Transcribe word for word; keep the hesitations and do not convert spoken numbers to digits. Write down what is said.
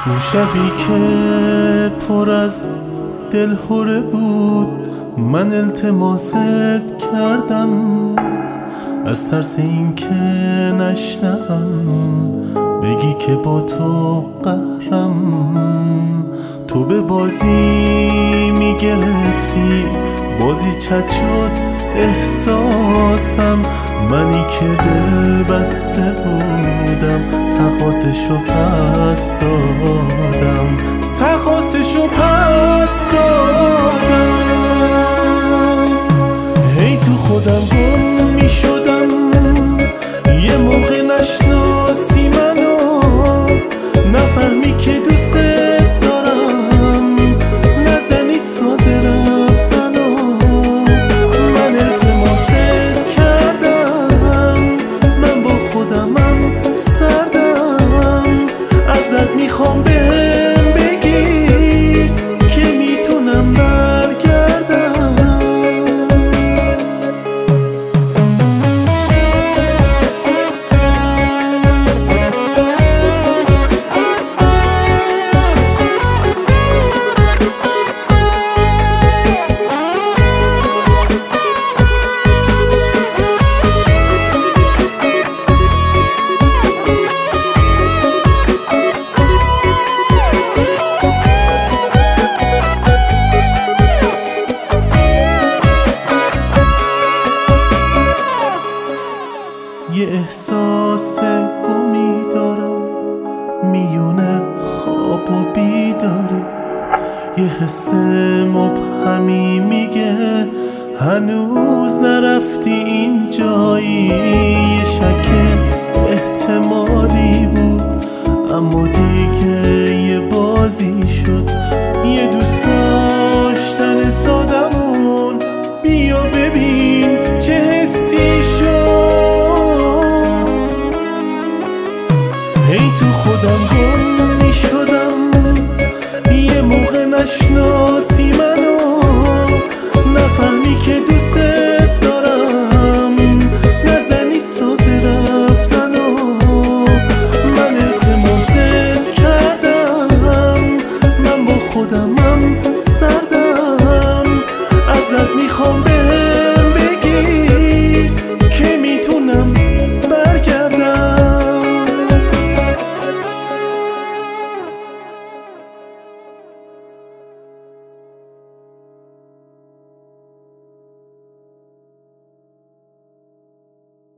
اون شبی که پر از دلهره بود من التماست کردم از ترس این که نشنوم بگی که با تو قهرم. تو به بازی میگرفتی بازی چت شد احساسم، منی که دل بسته بودم تقاصشو پس دادم تقاصشو پس دادم. هی تو خودم گم میشدم یه موقع نشناسی منو، نفهمی که دوست دارم نزنی ساز رفتنو. من التماست کردم من با خودمم سردم، ازت میخوام بهم بگی که میتونم برگردم. یه احساس گمی دارم میونه خواب و بیداری، یه حس مبهمی میگه هنوز نرفتی این جایی.